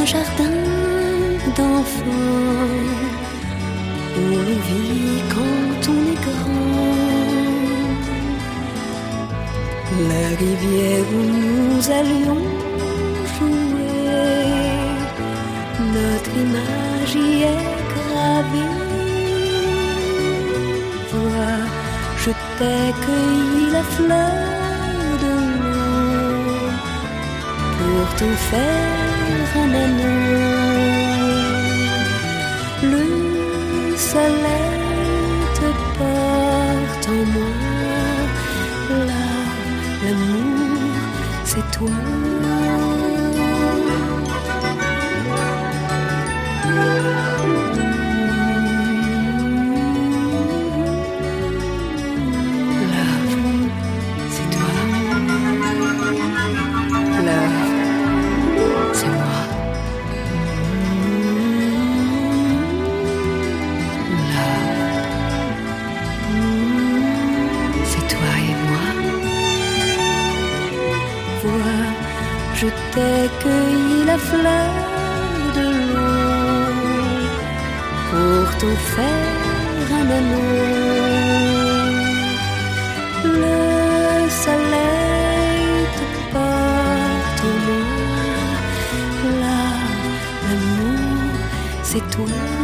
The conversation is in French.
un jardin d'enfants où l'on vit quand on est grand. La rivière où nous allions jouer, notre image y est gravée. Vois, je t'ai cueilli la fleur de l'eau pour t'en faire un anneau. Le soleil te porte en moi, là, l'amour, c'est toi. Je t'ai cueilli la fleur de l'eau pour t'en faire un anneau. Le soleil te porte en moi, là, l'amour, c'est toi.